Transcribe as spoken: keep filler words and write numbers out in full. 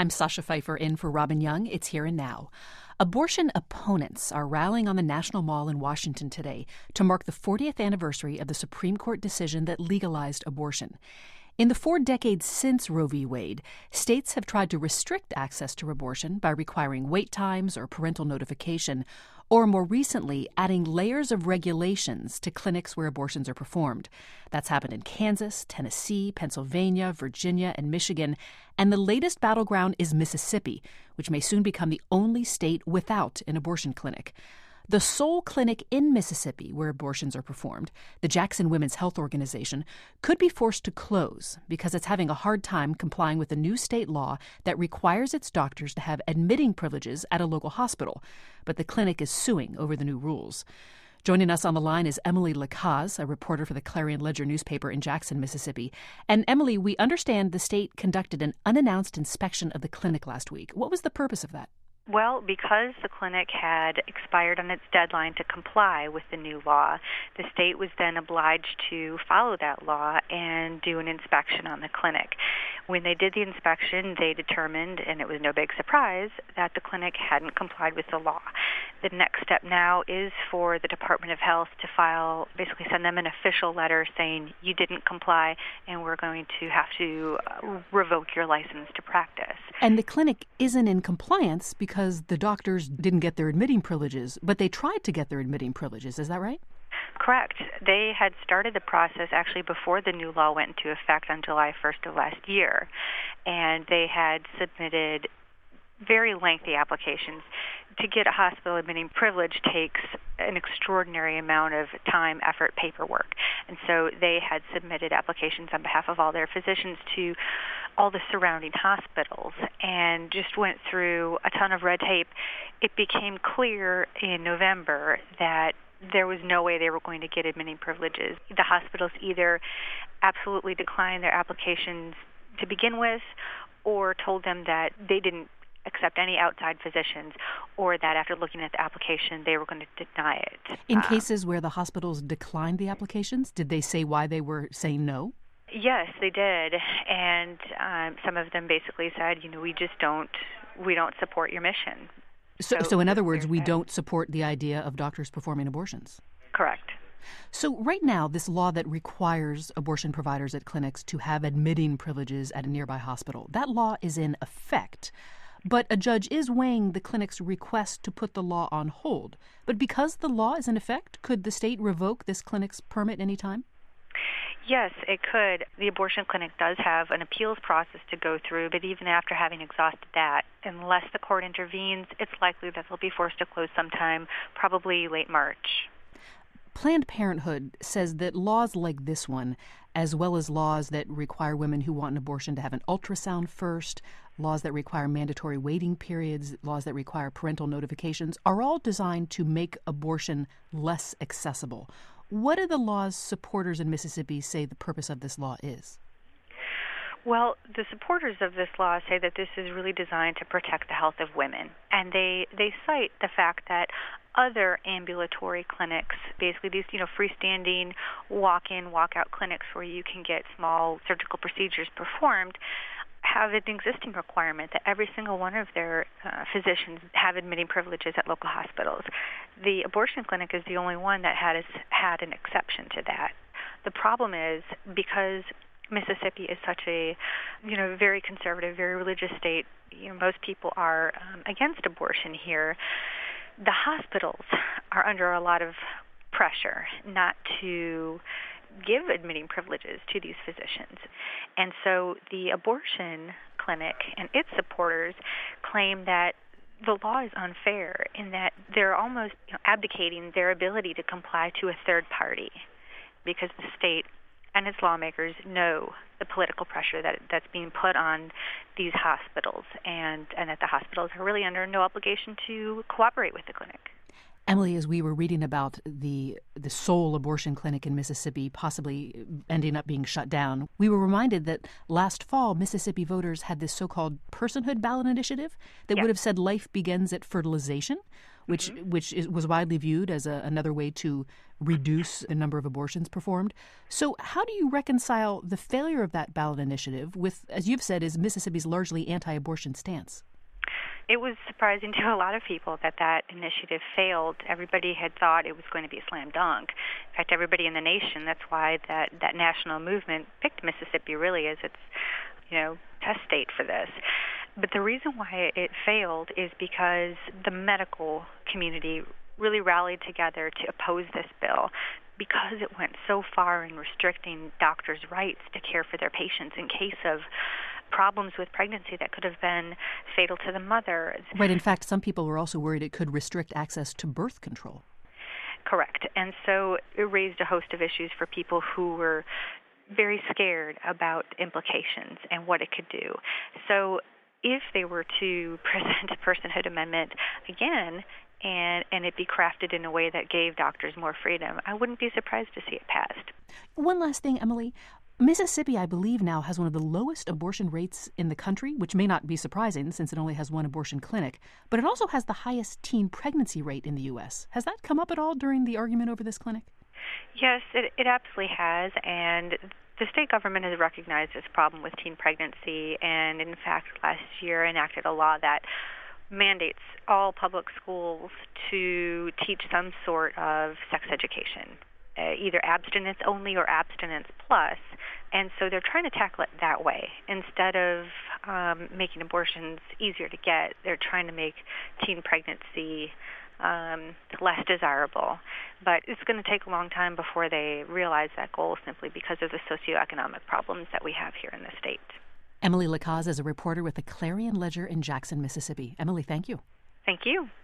I'm Sasha Pfeiffer in for Robin Young. It's Here and Now. Abortion opponents are rallying on the National Mall in Washington today to mark the fortieth anniversary of the Supreme Court decision that legalized abortion. In the four decades since Roe v. Wade, states have tried to restrict access to abortion by requiring wait times or parental notification, or more recently, adding layers of regulations to clinics where abortions are performed. That's happened in Kansas, Tennessee, Pennsylvania, Virginia, and Michigan. And the latest battleground is Mississippi, which may soon become the only state without an abortion clinic. The sole clinic in Mississippi where abortions are performed, the Jackson Women's Health Organization, could be forced to close because it's having a hard time complying with a new state law that requires its doctors to have admitting privileges at a local hospital. But the clinic is suing over the new rules. Joining us on the line is Emily Lacaze, a reporter for the Clarion Ledger newspaper in Jackson, Mississippi. And Emily, we understand the state conducted an unannounced inspection of the clinic last week. What was the purpose of that? Well, because the clinic had expired on its deadline to comply with the new law, the state was then obliged to follow that law and do an inspection on the clinic. When they did the inspection, they determined, and it was no big surprise, that the clinic hadn't complied with the law. The next step now is for the Department of Health to file, basically send them an official letter saying you didn't comply and we're going to have to revoke your license to practice. And the clinic isn't in compliance because the doctors didn't get their admitting privileges, but they tried to get their admitting privileges. Is that right? Correct. They had started the process actually before the new law went into effect on July first of last year, and they had submitted very lengthy applications. To get a hospital admitting privilege takes an extraordinary amount of time, effort, paperwork. And so they had submitted applications on behalf of all their physicians to all the surrounding hospitals and just went through a ton of red tape. It became clear in November that there was no way they were going to get admitting privileges. The hospitals either absolutely declined their applications to begin with or told them that they didn't accept any outside physicians, or that after looking at the application, they were going to deny it. In um, cases where the hospitals declined the applications, did they say why they were saying no? Yes, they did, and um, some of them basically said, you know, we just don't, we don't support your mission. So, so, so in other words, we don't support the idea of doctors performing abortions? Correct. So right now, this law that requires abortion providers at clinics to have admitting privileges at a nearby hospital, that law is in effect. But a judge is weighing the clinic's request to put the law on hold. But because the law is in effect, could the state revoke this clinic's permit anytime? Yes, it could. The abortion clinic does have an appeals process to go through, but even after having exhausted that, unless the court intervenes, it's likely that they'll be forced to close sometime, probably late March. Planned Parenthood says that laws like this one, as well as laws that require women who want an abortion to have an ultrasound first, laws that require mandatory waiting periods, laws that require parental notifications, are all designed to make abortion less accessible. What do the law's supporters in Mississippi say the purpose of this law is? Well, the supporters of this law say that this is really designed to protect the health of women. And they, they cite the fact that other ambulatory clinics, basically these, you know, freestanding walk-in, walk-out clinics where you can get small surgical procedures performed, have an existing requirement that every single one of their uh, physicians have admitting privileges at local hospitals. The abortion clinic is the only one that has had an exception to that. The problem is because Mississippi is such a, you know, very conservative, very religious state, you know, most people are um, against abortion here. The hospitals are under a lot of pressure not to give admitting privileges to these physicians. And so the abortion clinic and its supporters claim that the law is unfair in that they're almost, you know, abdicating their ability to comply to a third party because the state and its lawmakers know the political pressure that that's being put on these hospitals, and, and that the hospitals are really under no obligation to cooperate with the clinic. Emily, as we were reading about the the sole abortion clinic in Mississippi possibly ending up being shut down, we were reminded that last fall, Mississippi voters had this so-called personhood ballot initiative that Yes. would have said life begins at fertilization. which Mm-hmm. which is, was widely viewed as a, another way to reduce the number of abortions performed. So how do you reconcile the failure of that ballot initiative with, as you've said, is Mississippi's largely anti-abortion stance? It was surprising to a lot of people that that initiative failed. Everybody had thought it was going to be a slam dunk. In fact, everybody in the nation, that's why that, that national movement picked Mississippi really as its, you know, test state for this. But the reason why it failed is because the medical community really rallied together to oppose this bill because it went so far in restricting doctors' rights to care for their patients in case of problems with pregnancy that could have been fatal to the mother. Right. In fact, some people were also worried it could restrict access to birth control. Correct. And so it raised a host of issues for people who were very scared about implications and what it could do. So if they were to present a personhood amendment again, and, and it be crafted in a way that gave doctors more freedom, I wouldn't be surprised to see it passed. One last thing, Emily. Mississippi, I believe, now has one of the lowest abortion rates in the country, which may not be surprising since it only has one abortion clinic, but it also has the highest teen pregnancy rate in the U S. Has that come up at all during the argument over this clinic? Yes, it, it absolutely has, and the state government has recognized this problem with teen pregnancy, and in fact last year enacted a law that mandates all public schools to teach some sort of sex education, uh, either abstinence only or abstinence plus. And so they're trying to tackle it that way. Instead of um, making abortions easier to get, they're trying to make teen pregnancy um, less desirable. But it's going to take a long time before they realize that goal simply because of the socioeconomic problems that we have here in the state. Emily Lacaze is a reporter with the Clarion Ledger in Jackson, Mississippi. Emily, thank you. Thank you.